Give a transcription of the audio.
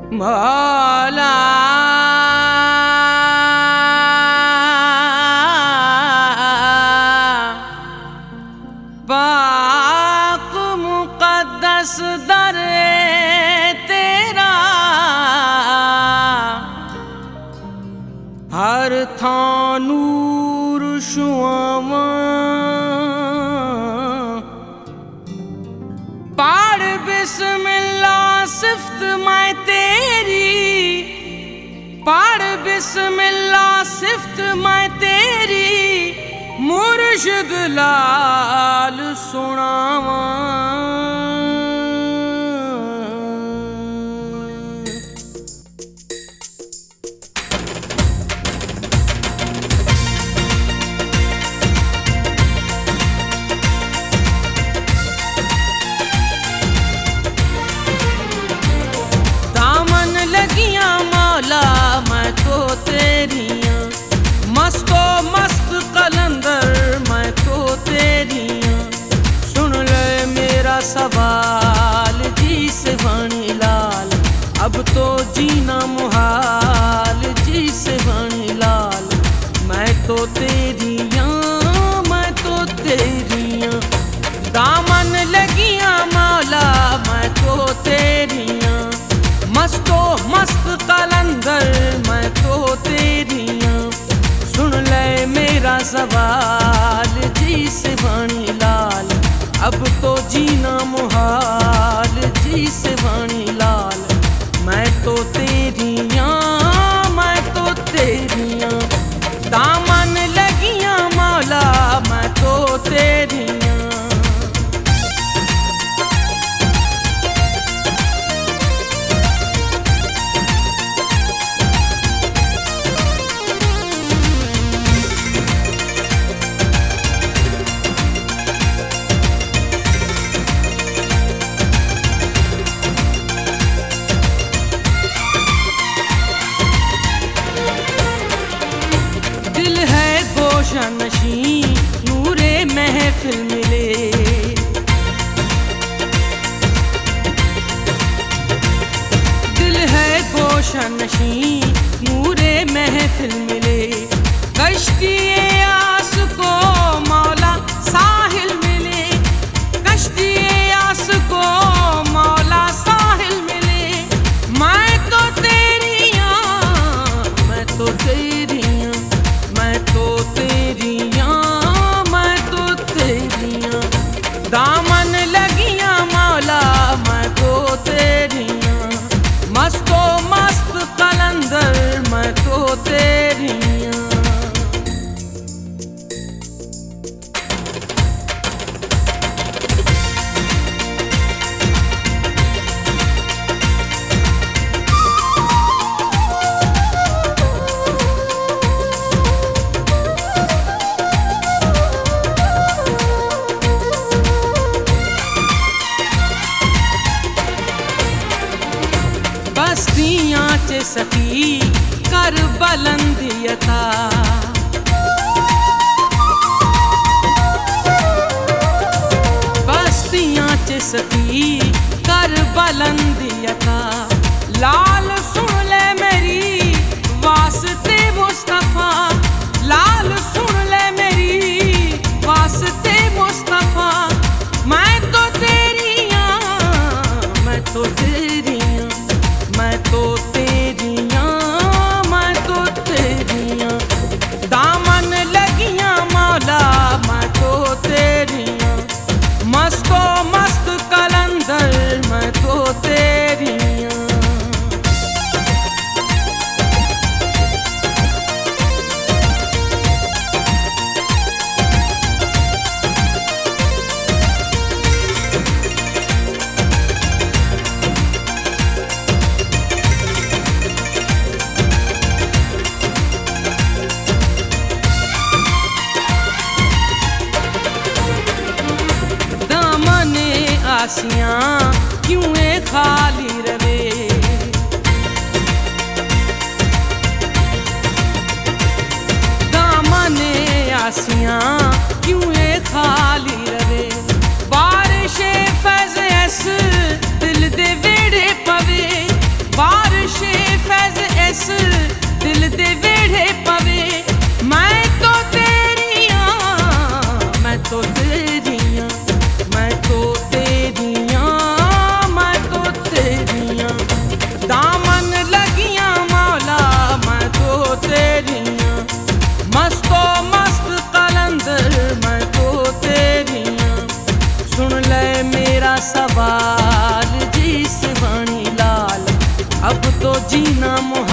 मौला पाक मुक़द्दस दरे तेरा हर थां नूर शुआवां पढ़ बिस्मिल्लाह सिफ्त मैं तेरी पढ़ बिस्मिल्लाह सिफ्त मैं तेरी मुर्शिद लाल सुनावां। दामन लगियां मौला मैं तो तेरियां, मस्तो मस्त कलंदर मैं तो तेरियां। सुन ले मेरा सवाल जी से वाणी लाल, अब तो जीना मुहाल जी से वाणी लाल। मैं तो तेरियां मैं तो तेरियां, दामन लगियां मौला मैं तो तेरियां, मस्तो मस्त कलंदर मैं तो तेरियां। सुन ले मेरा सवाल जी से वाणी लाल, अब तो जीना मुहाल जी से वाणी लाल। मैं तो तेरियां मैं तो तेरियां, दामन लगियां मौला मैं तो तेरियां। दिल है गोशा नशीं नूरे महफिल मिले, दिल है गोशा नशीं नूरे महफिल मिले। कश्ती-ए आस को मौला साहिल मिले, कश्ती-ए आस को मौला साहिल मिले। मैं तो तेरियां मैं तो तेरियां, मैं तो तेरियां मैं तो तेरियां, दामन लगियां मौला मैं तो तेरियां। मस्तो मस्त कलंदर मैं तो तेरियां। बस्तियां च सकी कर बुलंदियता, बस्तियां च सकी कर बुलंदियता। लाल सुन ले मेरी वास्ते मुस्तफा, लाल सुन ले मेरी वास्ते मुस्तफा। मैं तो तेरियां मैं तो तेरियां, मैं तो तेरियां मैं तो तेरियां, दामन लगियां मौला मैं तो तेरियां। मस्तो मस्त कलंदर मैं तो तेरियां। तो जीना